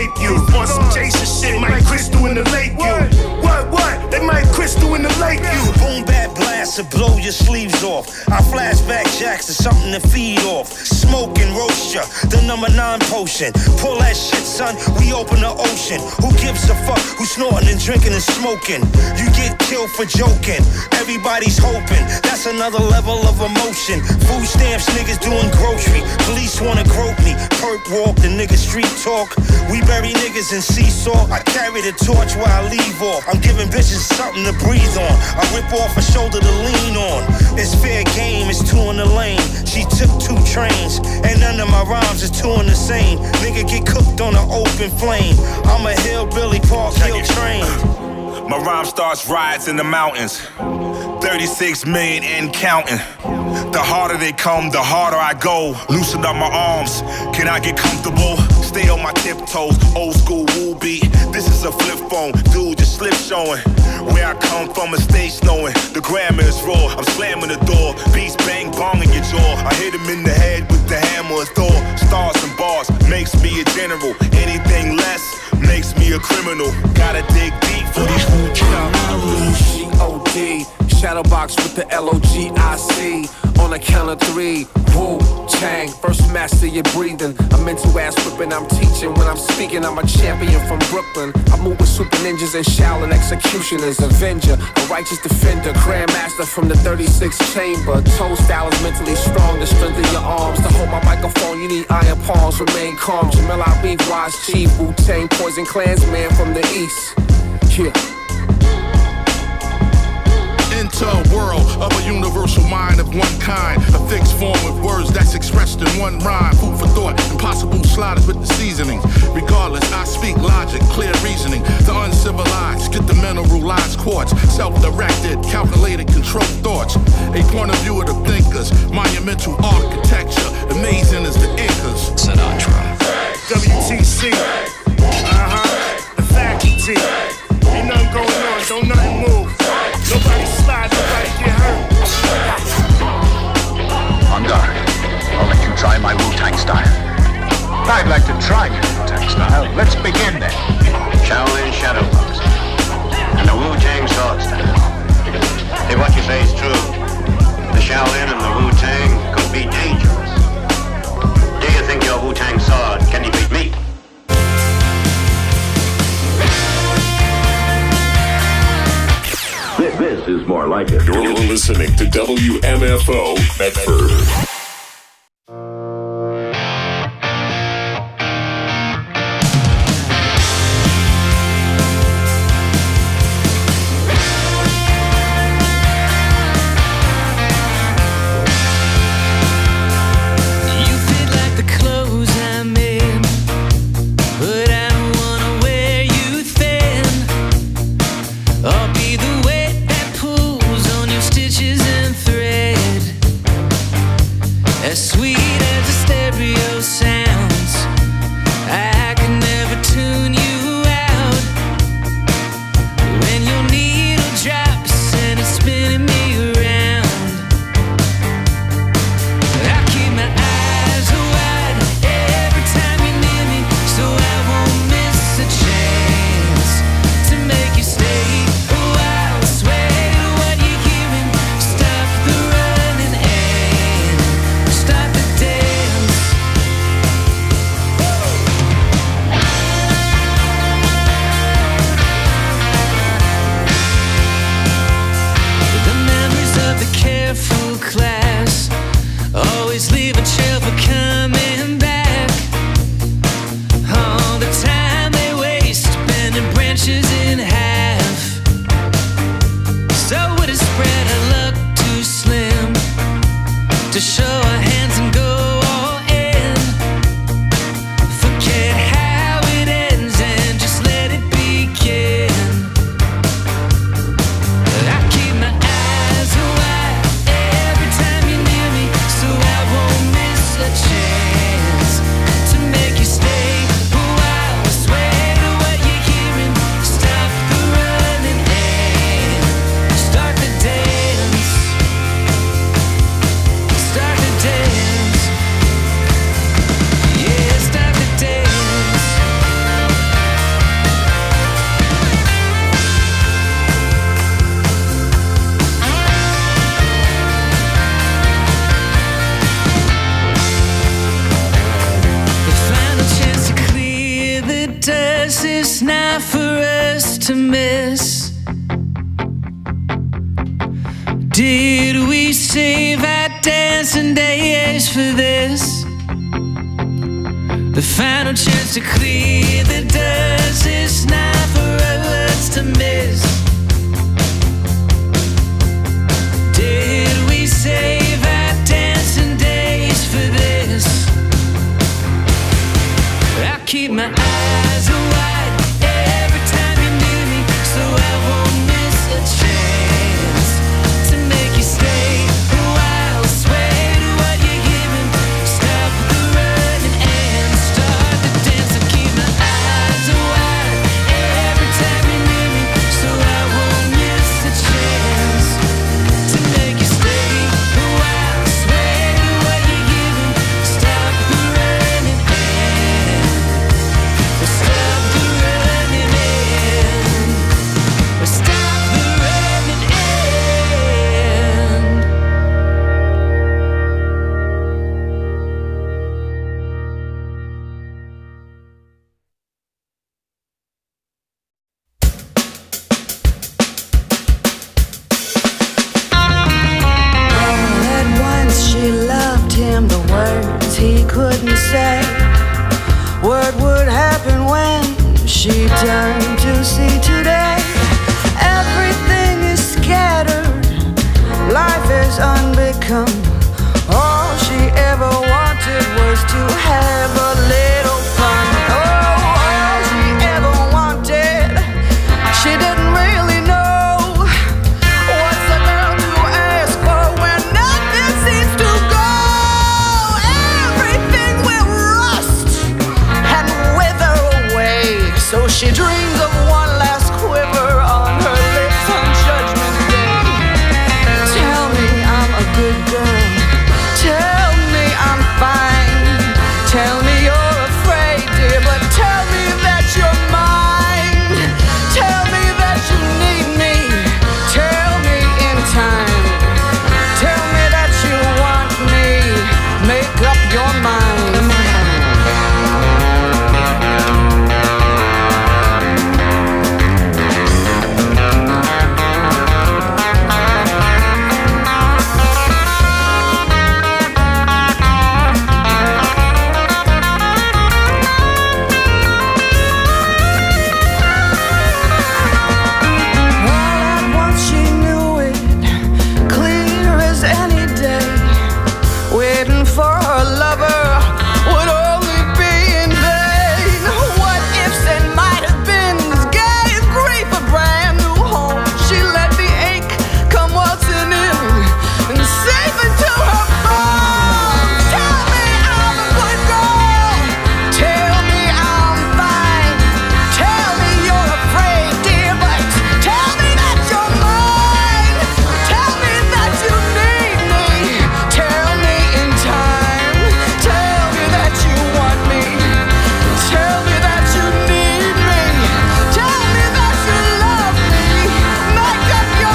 take you. On some Jason shit, Mike Crystal in the lake you. What? They Mike Crystal in the lake you. Boom bap blast to blow your sleeves off. I flashback jacks to something to feed off. Smoke and roast ya, the number 9 potion. Pull that shit, son, we open the ocean. Who gives a fuck who's snorting and drinking and smoking? You get killed for joking, everybody's hoping. That's another level of emotion. Food stamps, niggas doing grocery. Police wanna grope me, perp walk, the nigga street talk. We bury niggas in sea salt. I carry the torch while I leave off. I'm giving bitches something to breathe on. I rip off a shoulder to lean on. It's fair game, it's 2 in the lane. She took 2 trains, and none of my rhymes is 2 in the same. Nigga get cooked on an open flame. I'm a hillbilly, Park Hill trained. My rhyme starts riots in the mountains. 36 million and counting. The harder they come, the harder I go. Loosen up my arms, can I get comfortable? Stay on my tiptoes, old school woo beat. This is a flip phone, dude, just slip showing. Where I come from, a stage knowing. The grammar is raw, I'm slamming the door. Beats bang bong in your jaw. I hit him in the head with the hammer of Thor. Stars and bars makes me a general. Anything less makes me a criminal. Gotta dig deep for these G-O-D, Shadowbox with the L-O-G-I-C. On a count of 3, Wu-Tang, first master your breathing. I'm into ass whipping, I'm teaching. When I'm speaking, I'm a champion from Brooklyn. I move with super ninjas and Shaolin executioners. Avenger, a righteous defender, grandmaster from the 36th chamber. Toe style is mentally strong, the strength of your arms. To hold my microphone, you need iron palms, remain calm. Jamel Arif, Wise Chief, Wu-Tang, Poison Klansman from the east. Yeah. Into a world of a universal mind of one kind. A fixed form of words that's expressed in one rhyme. Food for thought, impossible sliders with the seasonings. Regardless, I speak logic, clear reasoning. The uncivilized get the mineralized quartz. Self-directed, calculated, controlled thoughts. A point of view of the thinkers. Monumental architecture, amazing as the Incas. Sinatra. WTC. The faculty. Ain't nothing going on, don't nothing move. Nobody slide, nobody get hurt. On guard. I'll let you try my Wu-Tang style. I'd like to try your Wu-Tang style. Let's begin then. Shaolin Shadowbox. And the Wu-Tang sword style. If what you say is true, the Shaolin and the Wu-Tang could be dangerous. Do you think your Wu-Tang sword can defeat me? This is more like it. You're listening to WMFO Medford. Start the to miss? Did we save our dancing days for this? The final chance to clear the dust. It's not for us to miss. Did we save our dancing days for this? I keep my eyes wide every time you're near me, so I won't miss a chance to make you stay a while. Sway to what you're giving. Stop the running and start the dance. I keep my eyes wide every time you're near me, so I won't miss a chance to make you stay a while. Sway to what you're giving. Stop the running and stop the running and stop the running and. All at once she loved him, the words he couldn't say. What would happen when she turned to see today? Everything is scattered, life is unbecome. All she ever wanted was to have a little fun. Oh, all she ever wanted, she didn't really know. What's a girl to ask for when nothing seems to go? Everything will rust and wither away. So she dreams of one last quiver on her lips on Judgment Day. Tell me I'm a good girl. Tell me I'm fine. Tell me you're afraid, dear, but tell me that you're mine. Tell me that you need me. Tell me in time. Tell me that you want me. Make up your mind. All at once she knew it, clear as any day. Waiting for her lover would only be in vain. What ifs and might have beens gave grief a brand new home. She let the ache come waltzing in and save into her bones. Tell me I'm a good girl. Tell me I'm fine. Tell me you're afraid, dear, but tell me that you're mine. Tell me that you need me. Tell me in time. Tell me that you want me. Tell me that you need me. Tell me that you love me. Make up your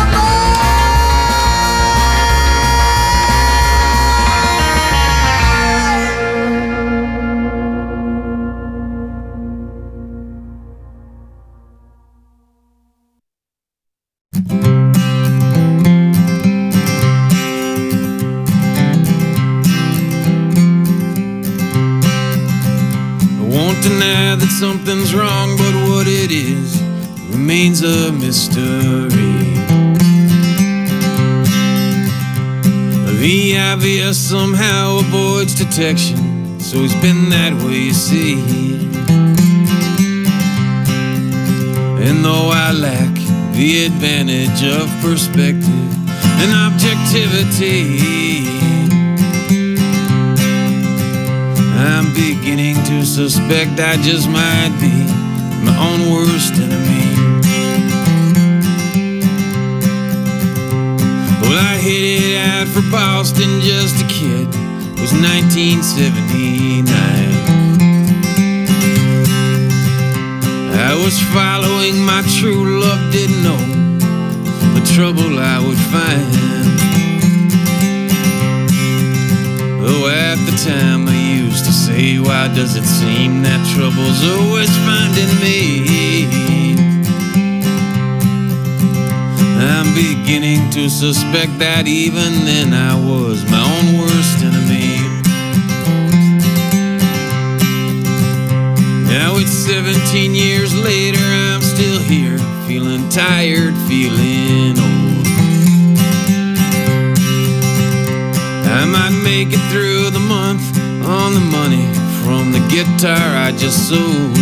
I won't deny that something's wrong, but what it is remains a mystery. The obvious somehow avoids detection, so it's been that way, you see. And though I lack the advantage of perspective and objectivity, I'm beginning to suspect I just might be my own worst enemy. Well, I headed out for Boston, just a kid. It was 1979. I was following my true love, didn't know the trouble I would find. Though at the time I used to say, why does it seem that trouble's always finding me? beginning to suspect that even then I was my own worst enemy. Now it's 17 years later, I'm still here, feeling tired, feeling old. I might make it through the month on the money from the guitar I just sold.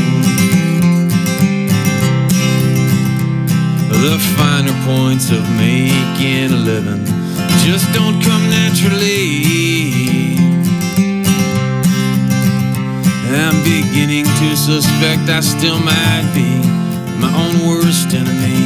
The finer points of making a living just don't come naturally. I'm beginning to suspect I still might be my own worst enemy.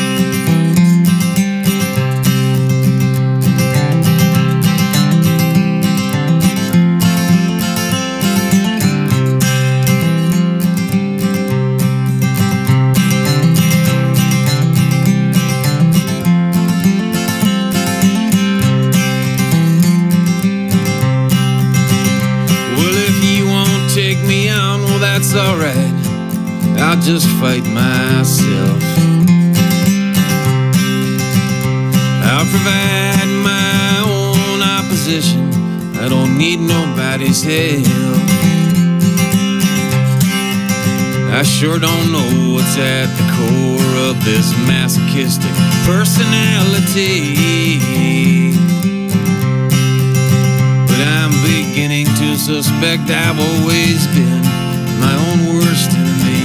That's alright, I'll just fight myself. I'll provide my own opposition, I don't need nobody's help. I sure don't know what's at the core of this masochistic personality, but I'm beginning to suspect I've always been my own worst enemy.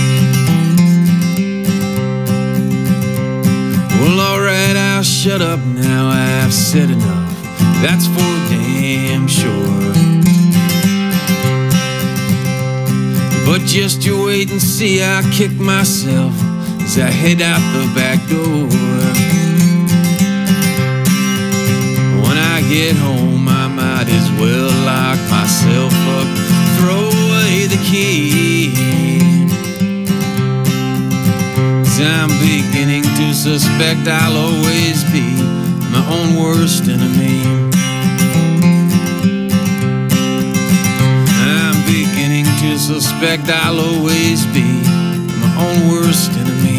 Well, alright, I'll shut up now, I've said enough, that's for damn sure. But just you wait and see, I'll kick myself as I head out the back door. When I get home, I might as well lock myself up, throw away the key. 'Cause I'm beginning to suspect I'll always be my own worst enemy. I'm beginning to suspect I'll always be my own worst enemy.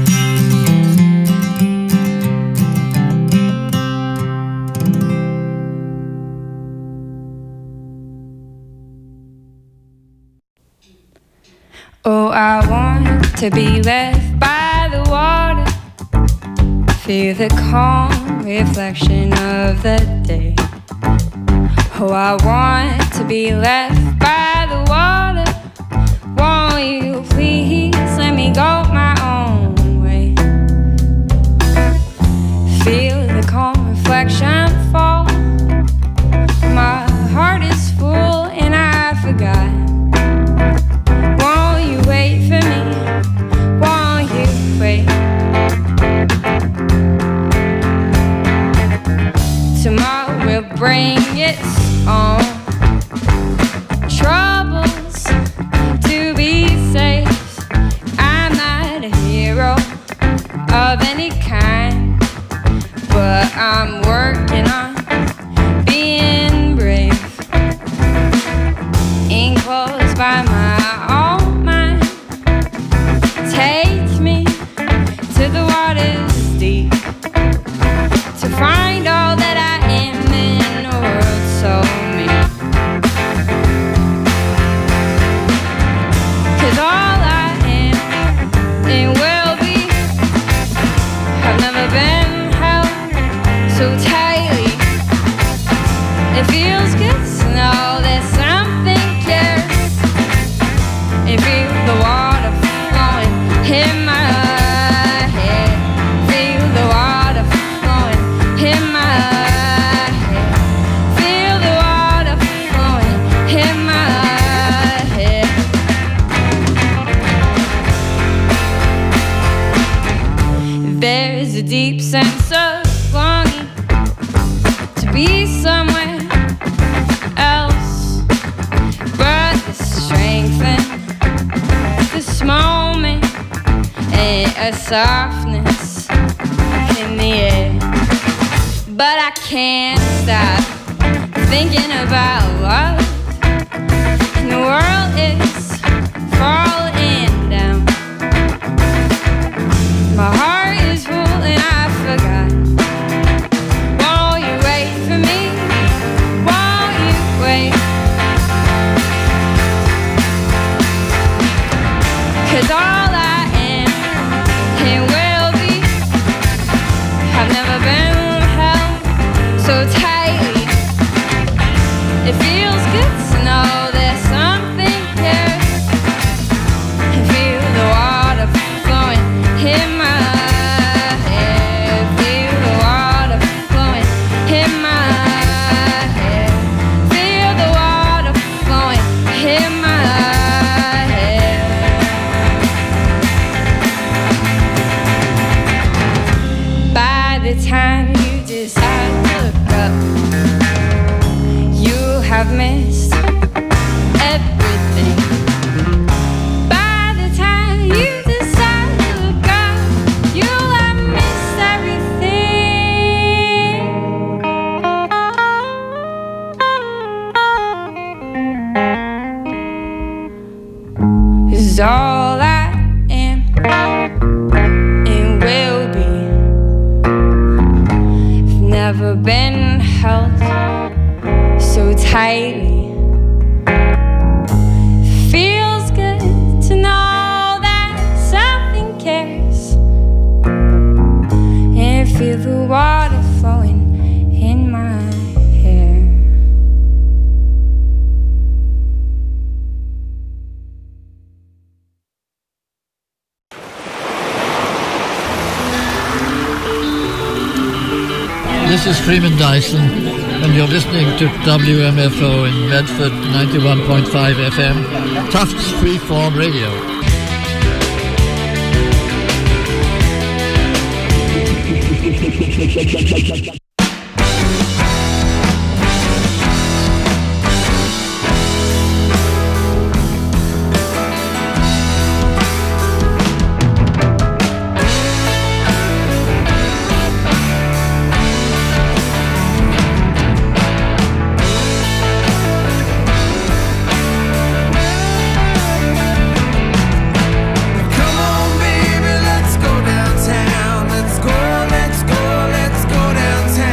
Oh, I want to be left by the water, feel the calm reflection of the day. Oh, I want to be left by the water, won't you please let me go my own way. Feel the calm reflection fall, my heart is full and I forgot. Wait for me, won't you wait? Tomorrow will bring its own troubles to be safe. I'm not a hero of any kind, but I'm working on being brave. Enclosed by my own, take me to the waters deep, to find all that I am in a world so mean. 'Cause all I am and will be have never been held so tightly. It feels good to know that something cares. It feels the water in my head, feel the water flowing in my head, feel the water flowing in my head. There's a deep sense of longing to be somewhere else, but the strength in this moment, a softness in the air. But I can't stop thinking about love, and the world is falling down. My heart is full and I forgot so tightly. It feels good to know there's something here. I feel the water flowing in my hair. Feel the water flowing in my hair. Feel the water flowing in my hair. By the time you decide to look up, you have missed everything. By the time you decide to look up, you have missed everything. 'Cause all I am and will be, I've never been held so tightly. Feels good to know that something cares, and feel the water flowing in my hair. This is Freeman Dyson, and you're listening to WMFO in Medford 91.5 FM, Tufts Freeform Radio. Come on, baby, let's go downtown. Let's go downtown.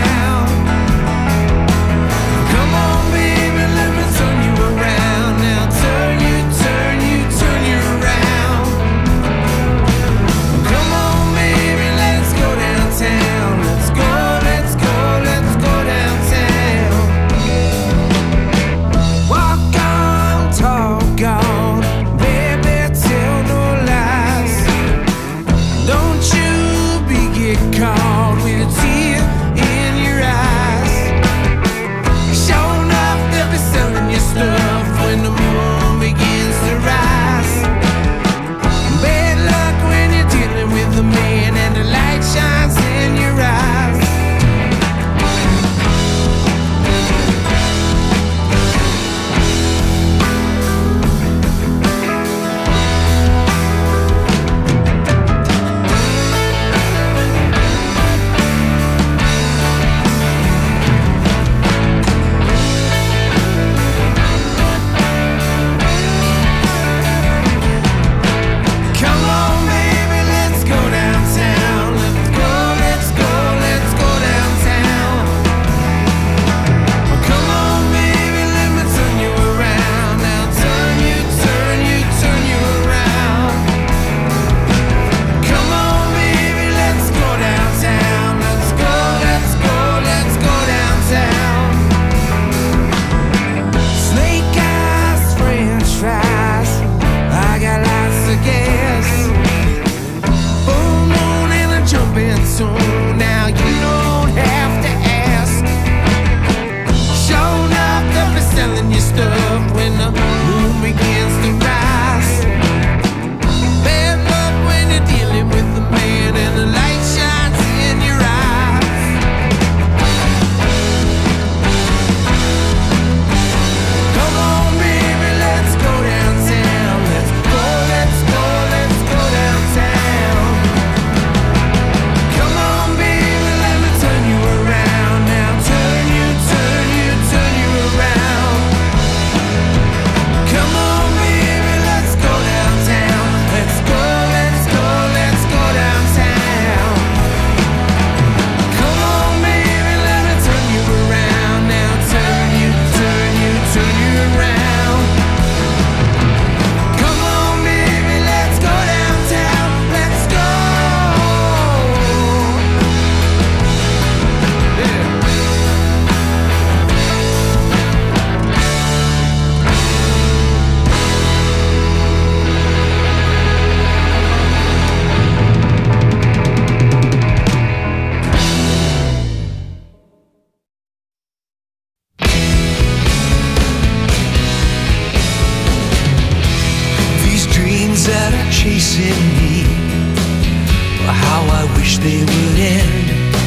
chasing me. How I wish they would end.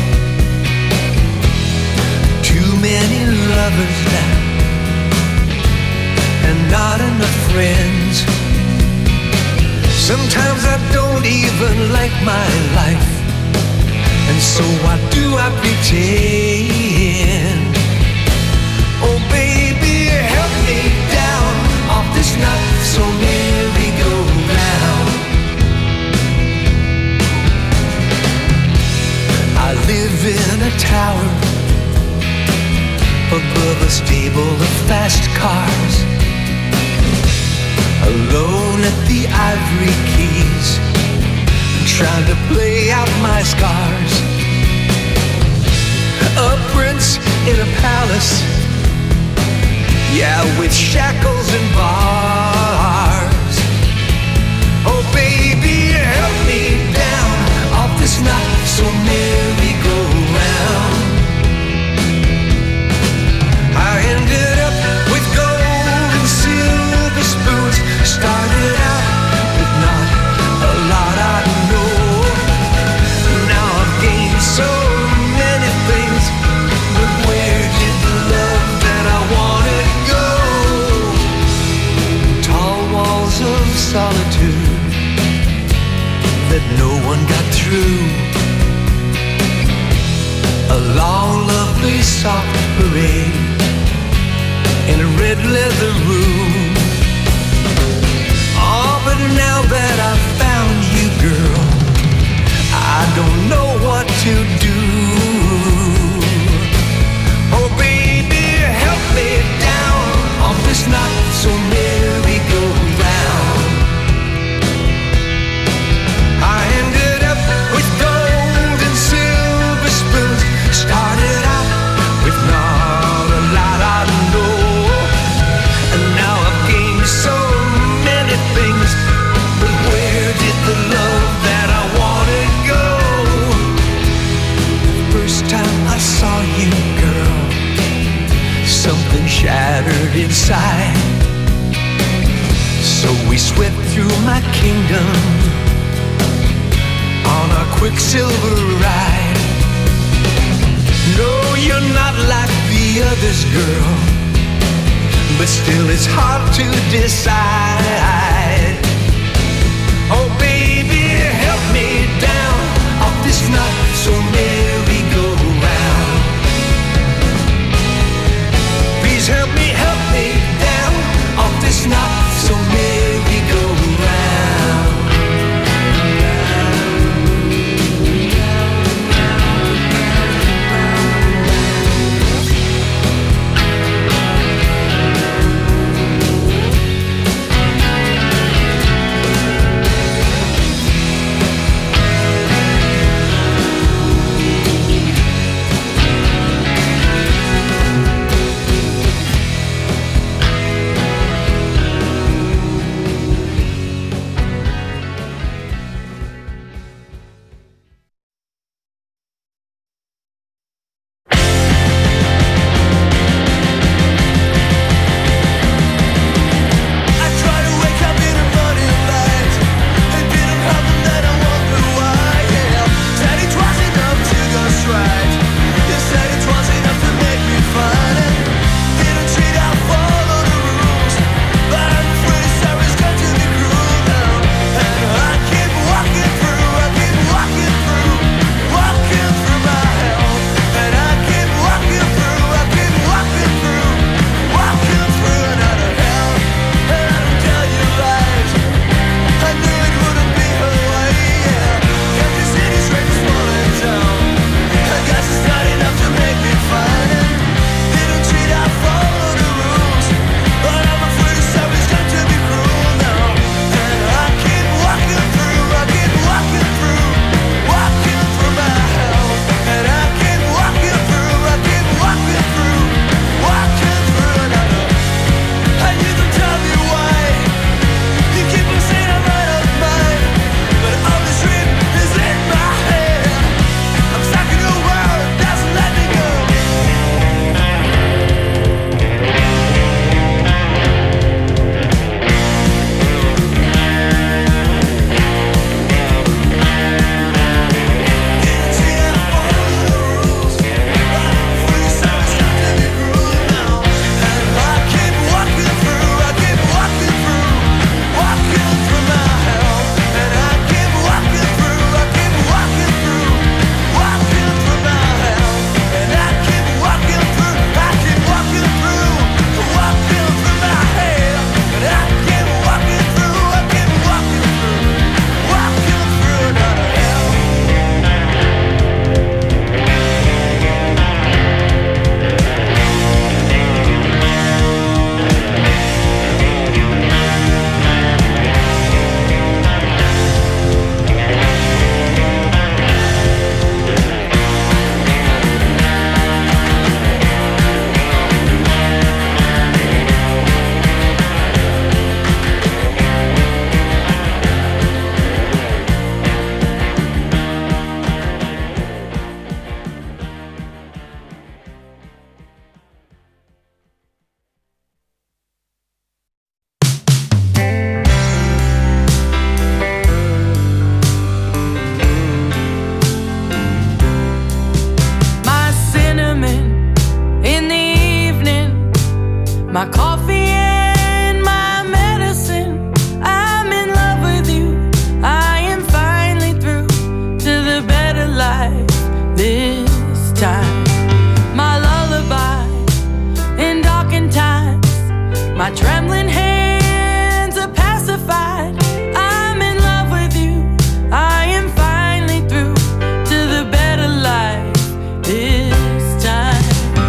Too many lovers now, and not enough friends. Sometimes I don't even like my life, and so why do I pretend? Oh baby, help me down off this not so merry-go-round. I live in a tower above a stable of fast cars, alone at the Ivory Keys, trying to play out my scars. A prince in a palace, yeah, with shackles and bars. Oh baby, help me down off this not so merry-go-round. I ended up with gold and silver spoons, started out with not a lot I know. Now I've gained so many things, but where did the love that I wanted go? Tall walls of solitude that no one got through. A long, lovely, soft parade in a red leather room. Oh, but now that I've found you, girl, I don't know what to do. Oh baby, help me down off this not so merry-go-round. I ended up with gold and silver spoons, started out with not a lot I know, and now I've gained so many things, but where did the love that I wanted go? First time I saw you, girl, something shattered inside. So we swept through my kingdom on a quicksilver ride. No, you're not like the others, girl, but still it's hard to decide. Oh baby, help me down off this not so merry-go-round. Please help me down off this not so merry-go-round. my coffee and my medicine. I'm in love with you. I am finally through to the better life this time. My lullaby in darkened times, my trembling hands are pacified. I'm in love with you. I am finally through to the better life this time.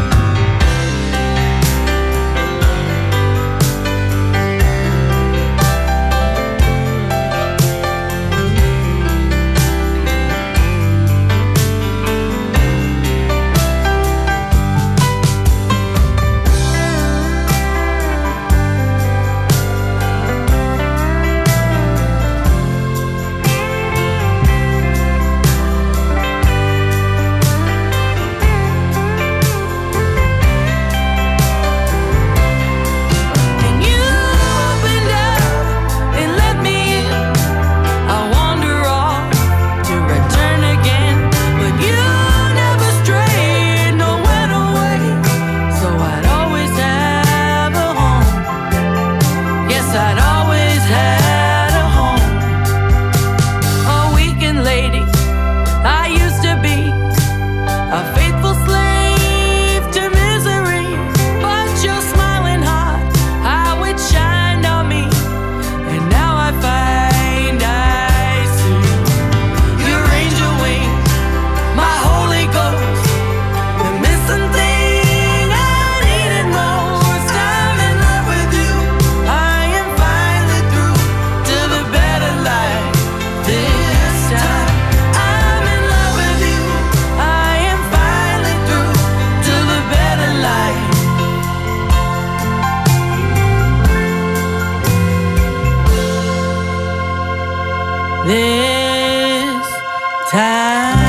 This time.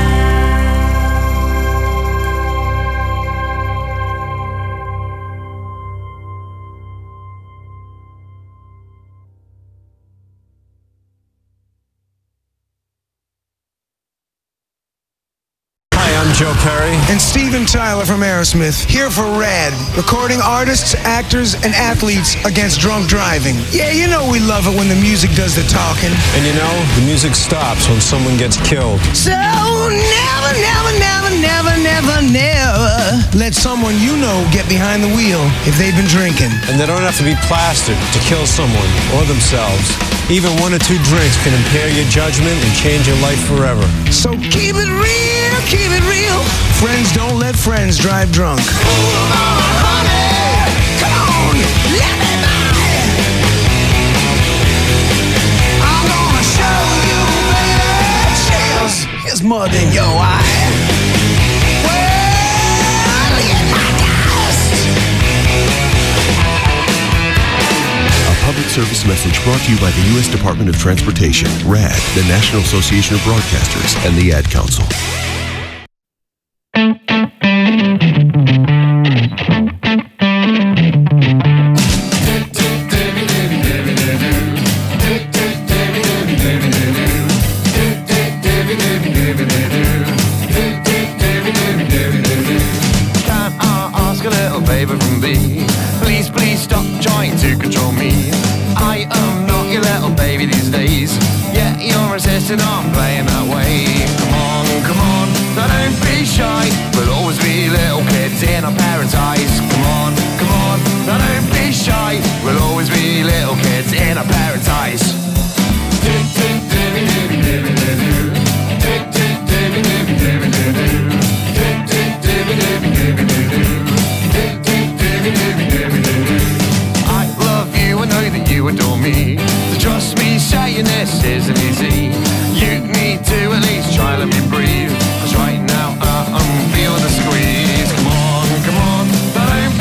Joe Perry and Steven Tyler from Aerosmith, here for RAD, recording artists, actors, and athletes against drunk driving. Yeah, you know we love it when the music does the talking. And you know, the music stops when someone gets killed. So never, never, never, never, never, never let someone you know get behind the wheel if they've been drinking. And they don't have to be plastered to kill someone or themselves. Even 1 or 2 drinks can impair your judgment and change your life forever. So keep it real, keep it real. Friends don't let friends drive drunk. Come on, let me by. I'm gonna show you, baby. Cheers. Here's mud in your eye. Well, get my dust. A public service message brought to you by the U.S. Department of Transportation, RAD, the National Association of Broadcasters, and the Ad Council. I'm playing that way. Come on, don't be shy. We'll always be little kids in our parents' eyes. Come on, don't be shy. We'll always be little kids in our parents' eyes. I love you, I know that you adore me. So trust me, saying this isn't easy. You need to at least try, let me breathe. Cause right now I'm feeling the squeeze. Come on, don't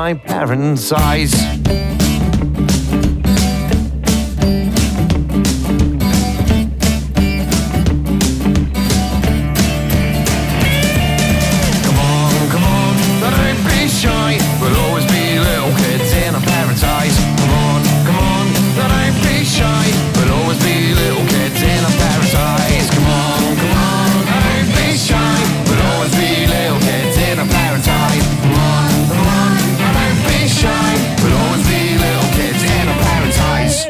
my parents' eyes. Come on, don't be shy. We'll always be little kids in our parents' eyes. Come on, don't be shy. We'll always be little kids in our parents' eyes. Come on, don't be shy. We'll always be little kids in our parents' eyes. Come on, don't be shy. We'll always be little kids in our parents' eyes.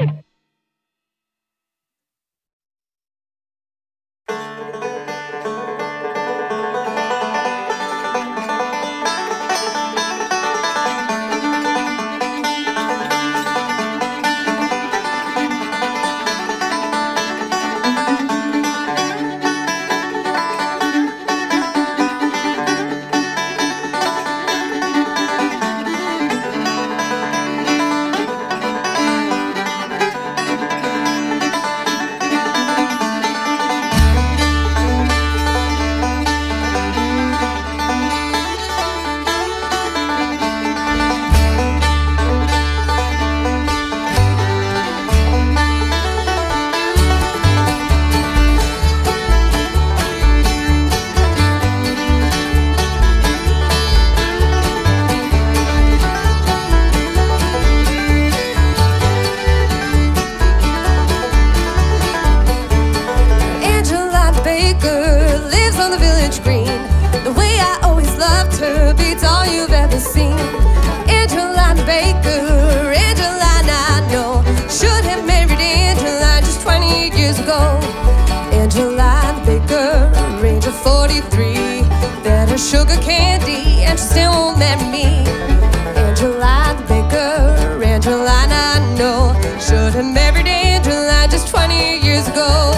Angela Baker lives on the village green. The way I always loved her beats all you've ever seen. Angela Baker, Angeline I know, should have married Angeline just 20 years ago. Angela Baker, range of 43, fed her sugar candy and she still won't marry me. Angela Baker, Angeline I know, should have married Angeline just 20 years ago.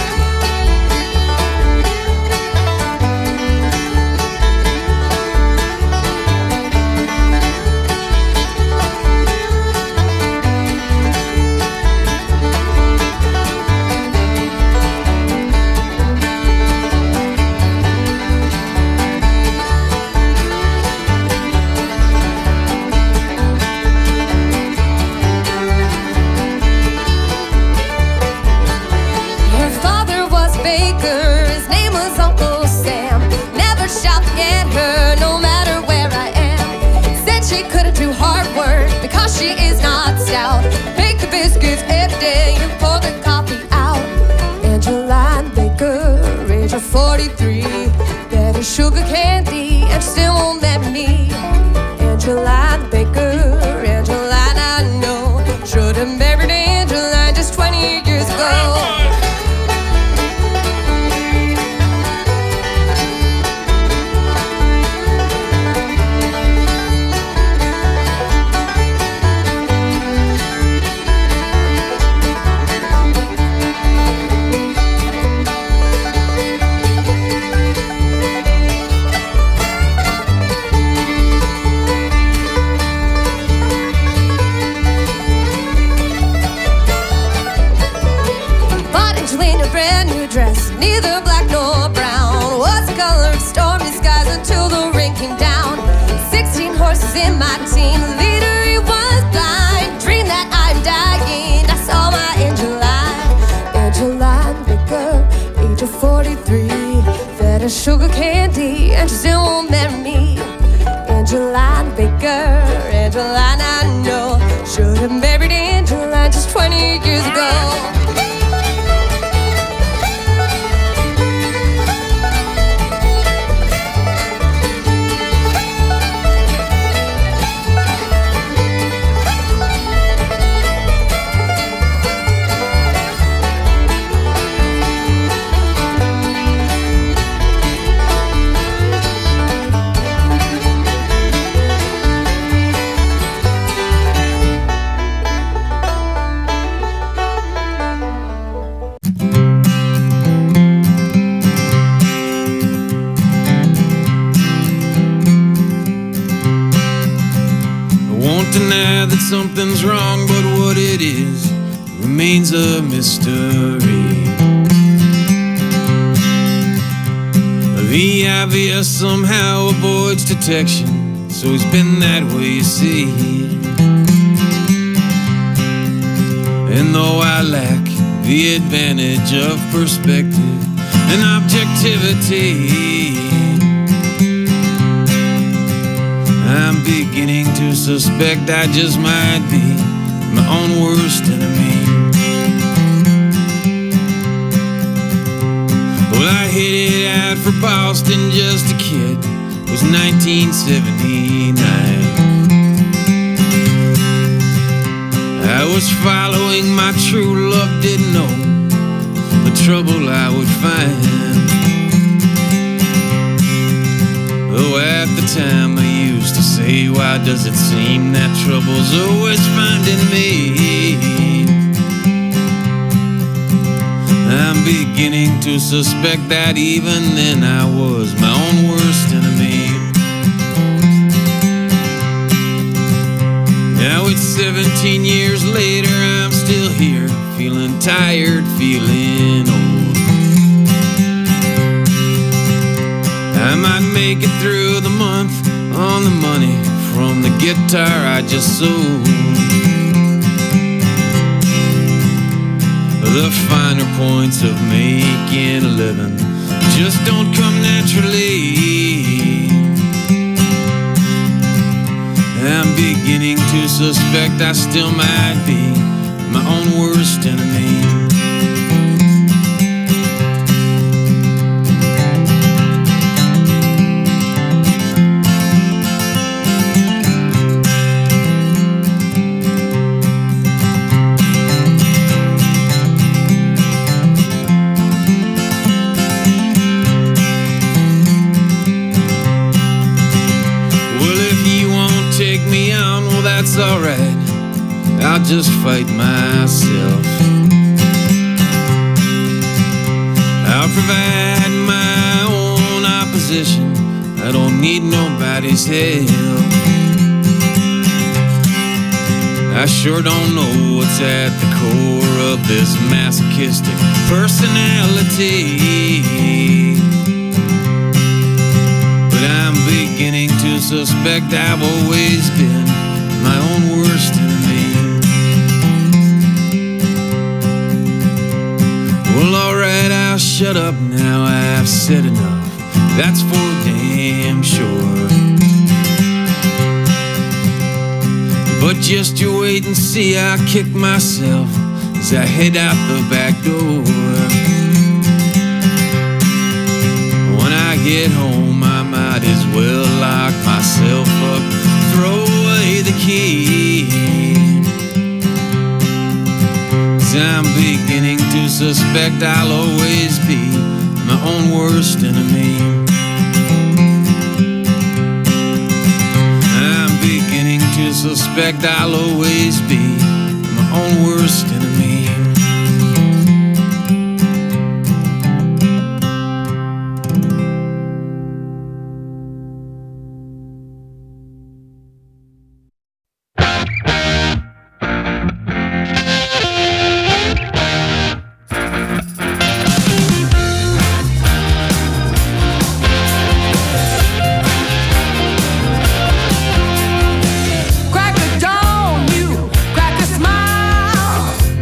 Her father was Baker, his name was Uncle Sam. Never shall forget her, no matter where I am. Said she couldn't do hard work because she is not stout. Bake the biscuits every day and pour the coffee out. Angeline Baker, age of 43, fed her sugar candy and she still won't marry me. Angeline Baker, Angeline I know, should have married Angeline just 20 years ago. Bought Angelina a brand new dress, neither black nor brown. Was the color of stormy skies until the rain came down. 16 horses in my team, the leader he was blind. Dream that I'm dying, I saw my Angeline. Angeline Baker, age of 43, fed her sugar candy and she still won't marry me. Angeline Baker, Angeline I know, should have married Angeline just 20 years ago. Deny that something's wrong, but what it is remains a mystery. The IVS somehow avoids detection, It's always been that way, you see. And though I lack the advantage of perspective and objectivity, I'm beginning to suspect I just might be my own worst enemy. Well, I headed out for Boston just a kid. It was 1979. I was following my true love, didn't know the trouble I would find. Though at the time I used to say, why does it seem that trouble's always finding me? I'm beginning to suspect that even then I was my own worst enemy. Now it's 17 years later, I'm still here, feeling tired, feeling old. I might make it through the month on the money from the guitar I just sold. The finer points of making a living just don't come naturally. I'm beginning to suspect I still might be my own worst enemy. That's alright, I'll just fight myself. I'll provide my own opposition, I don't need nobody's help. I sure don't know what's at the core of this masochistic personality, but I'm beginning to suspect I've always been my own worst enemy. Well, alright, I'll shut up now, I've said enough, that's for damn sure. But just you wait and see, I'll kick myself as I head out the back door. When I get home, I might as well lock myself up, throw away the key. 'Cause I'm beginning to suspect I'll always be my own worst enemy. I'm beginning to suspect I'll always be my own worst enemy. Crack a dawn, you crack a smile.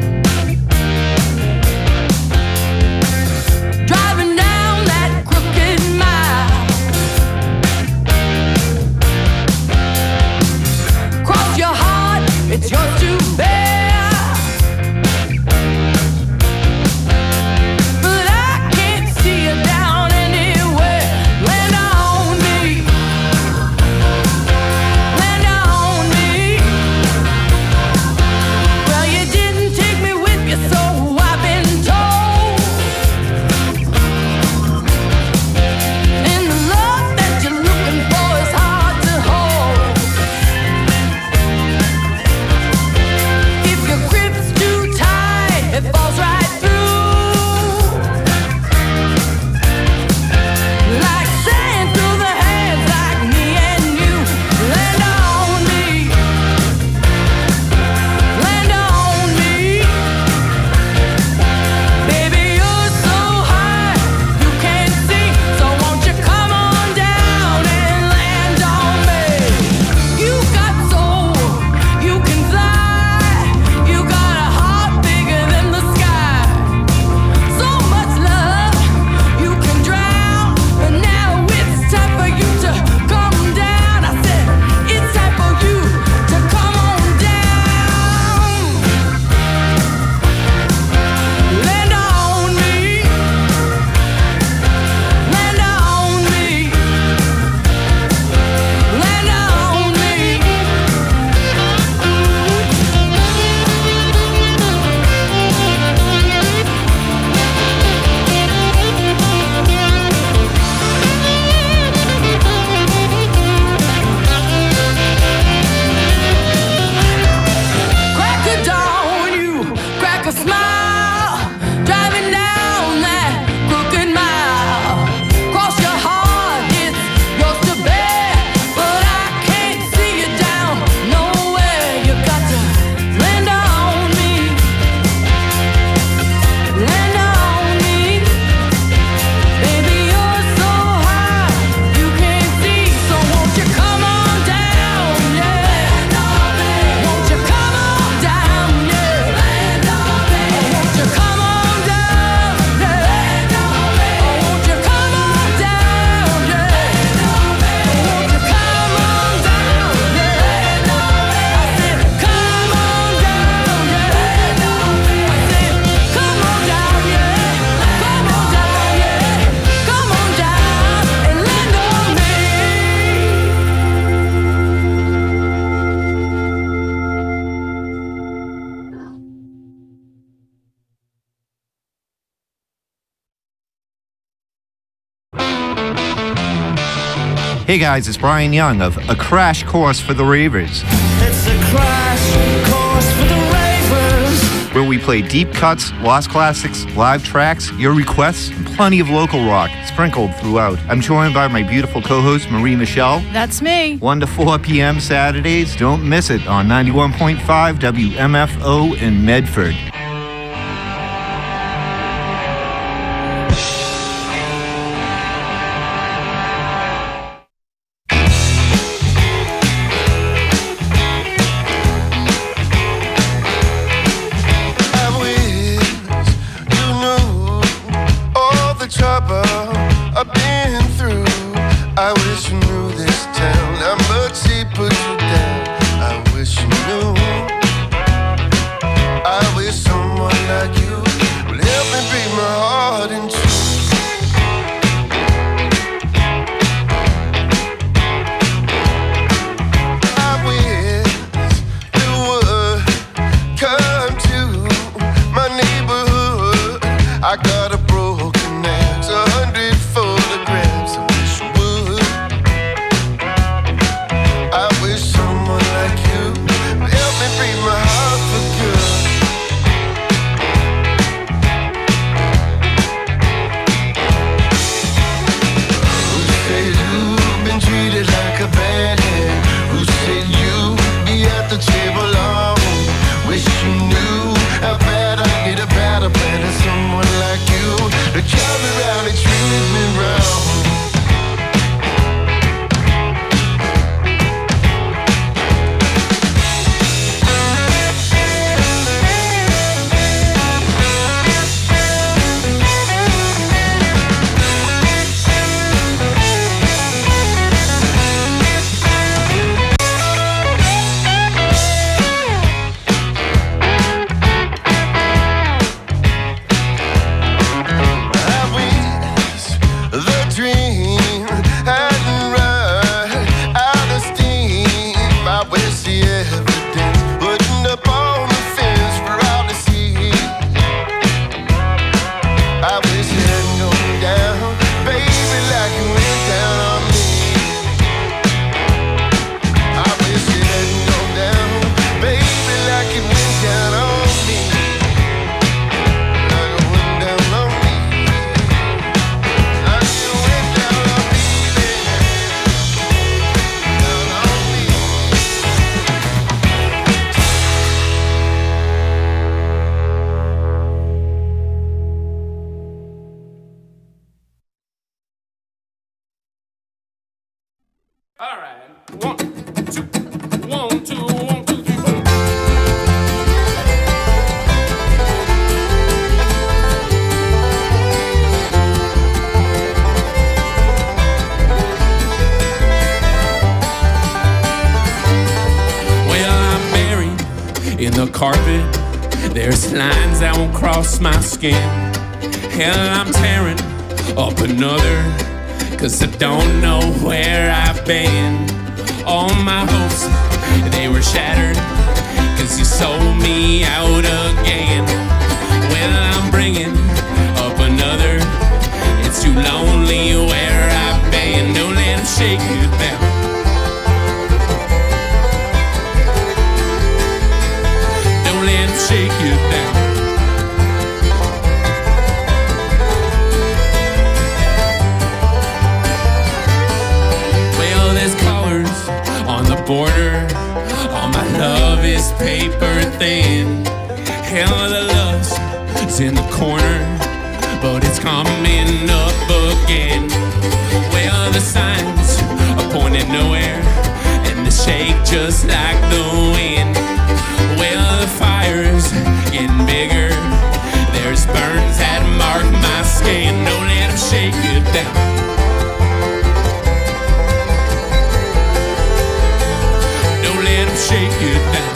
Hey guys, it's Brian Young of A Crash Course for the Ravers. It's a crash course for the ravers. Where we play deep cuts, lost classics, live tracks, your requests, and plenty of local rock sprinkled throughout. I'm joined by my beautiful co-host, Marie Michelle. That's me. 1 to 4 p.m. Saturdays. Don't miss it on 91.5 WMFO in Medford. My skin, hell, I'm tearing up another, 'cause I don't know where I've been. All my hopes, they were shattered, 'cause you sold me out again. Well, I'm bringing up another, it's too lonely where I've been. Don't let them shake you down. Don't let them shake you down. Border, all my love is paper thin. Hell, the lust's in the corner, but it's coming up again. Well, the signs are pointing nowhere, and the shake just like the wind. Well, the fire's getting bigger, there's burns that mark my skin. Don't let them shake you down. Shake you down.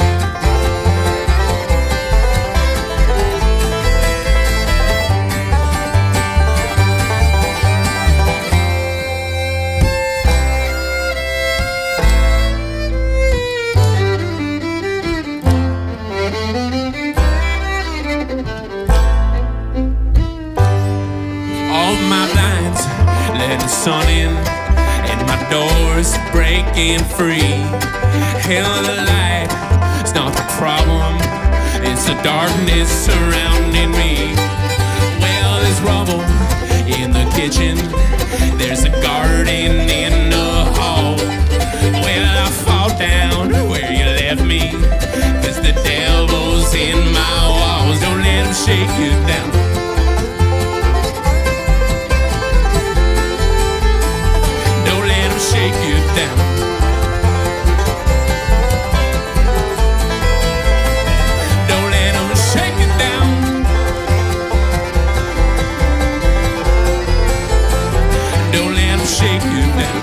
All my blinds let the sun in, and my door doors breaking free. Hell, the light, it's not the problem. It's the darkness surrounding me. Well, there's rubble in the kitchen. There's a garden in the hall. Well, I fall down where you left me, 'cause the devil's in my walls. Don't let him shake you down. Don't let him shake you down. Don't let him shake you down. Don't let him shake you down.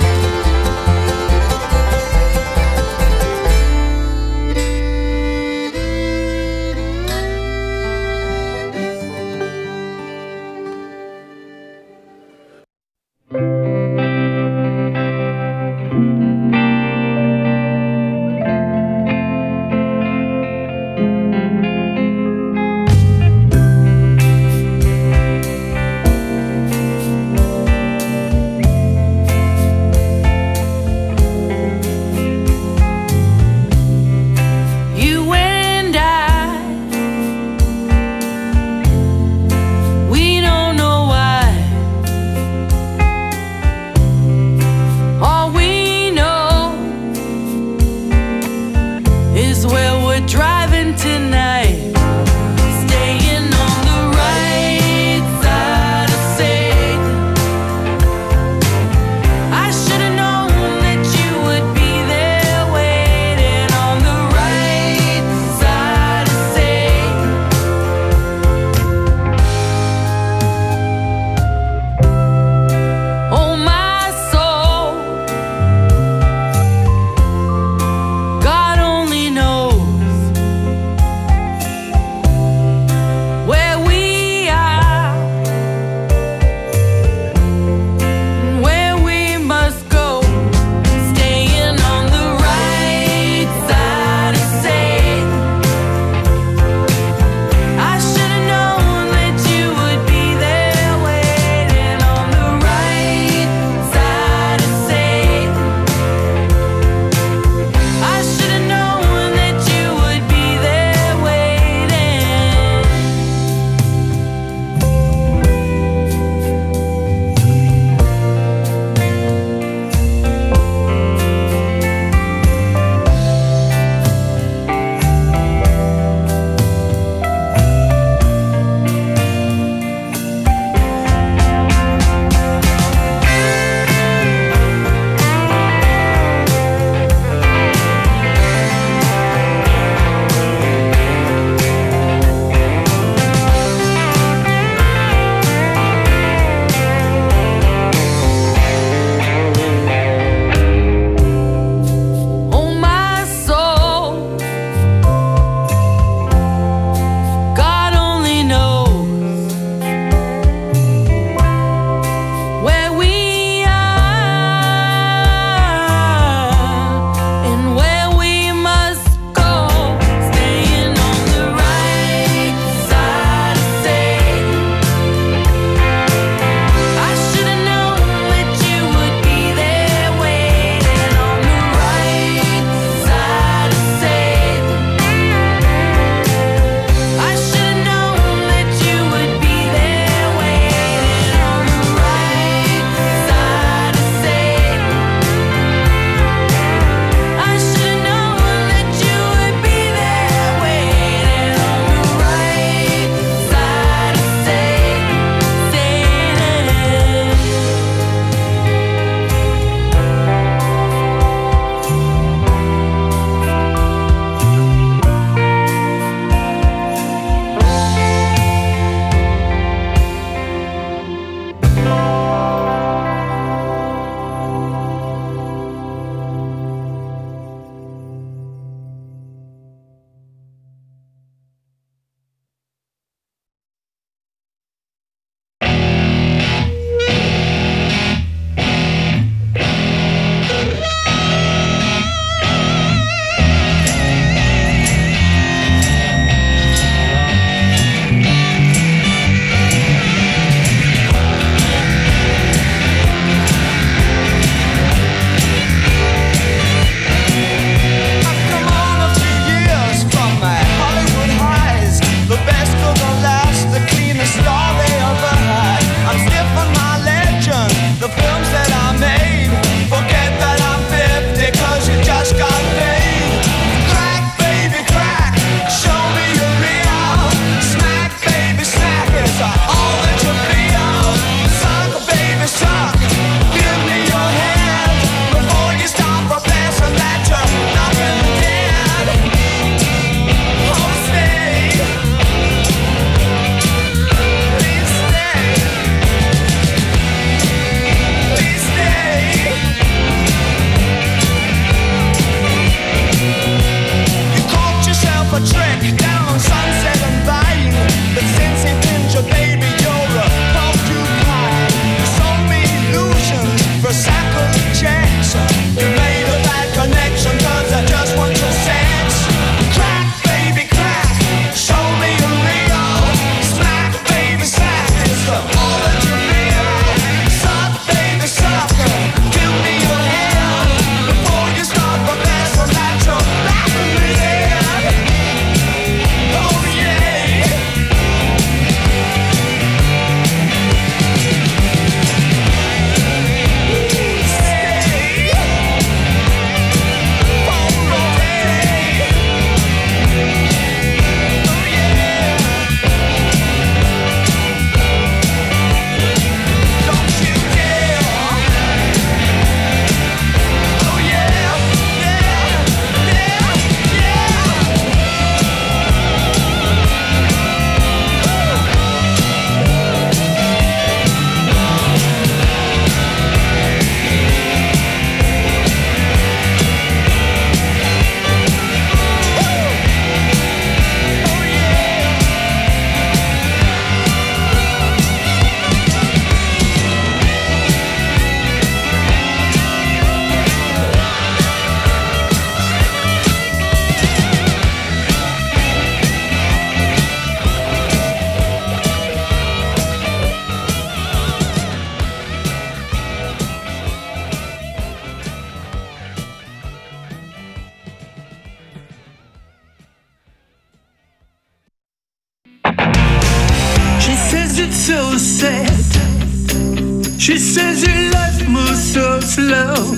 so sad. She says her life moves so slow,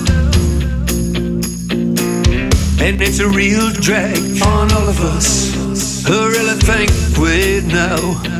and it's a real drag on all of us who really think we know.